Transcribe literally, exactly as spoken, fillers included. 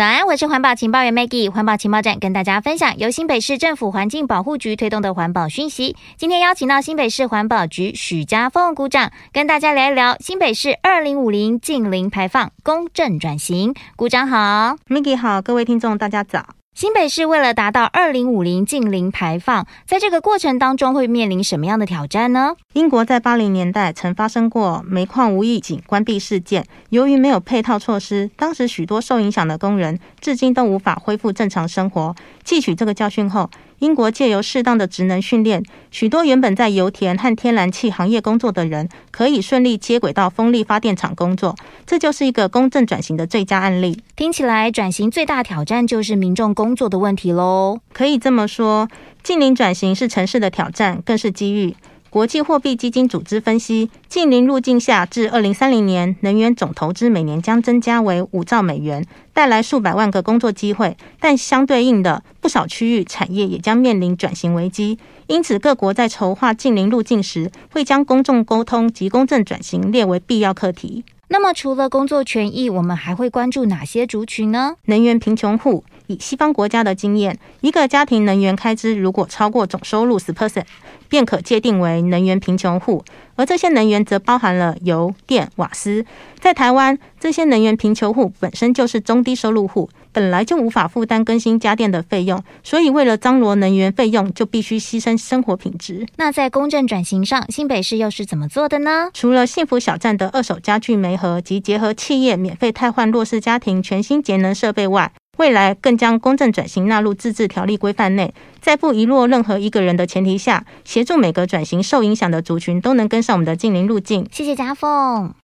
早安，我是环保情报员 Maggie， 环保情报站跟大家分享由新北市政府环境保护局推动的环保讯息。今天邀请到新北市环保局许家凤股长，跟大家聊一聊新北市二零五零净零排放公正转型。股长好。 Maggie 好，各位听众大家早。 新北市为了达到二零五零净零排放，在这个过程当中会面临什么样的挑战呢？ 英国在八零年代曾发生过煤矿无预警关闭事件，由于没有配套措施，当时许多受影响的工人至今都无法恢复正常生活。汲取这个教训后，英国借由适当的职能训练，许多原本在油田和天然气行业工作的人可以顺利接轨到风力发电厂工作，这就是一个公正转型的最佳案例。 听起来转型最大挑战就是民众工作的问题咯。 可以这么说，净零转型是城市的挑战，更是机遇。国际货币基金组织分析，净零路径下至二零三零年，能源总投资每年将增加为五兆美元，带来数百万个工作机会，但相对应的，不少区域产业也将面临转型危机。因此，各国在筹划净零路径时，会将公众沟通及公正转型列为必要课题。 那么除了工作权益，我们还会关注哪些族群呢？ 能源贫穷户。以西方国家的经验，一个家庭能源开支如果超过总收入 百分之十， 便可界定为能源贫穷户，而这些能源则包含了油、电、瓦斯。在台湾，这些能源贫穷户本身就是中低收入户，本来就无法负担更新家电的费用，所以为了张罗能源费用，就必须牺牲生活品质。 那在公正转型上，新北市又是怎么做的呢？ 除了幸福小站的二手家具媒合及结合企业免费汰换弱势家庭全新节能设备外，未来更将公正转型纳入自治条例规范内，在不遗落任何一个人的前提下，协助每个转型受影响的族群都能跟上我们的净零路径。 谢谢家凤。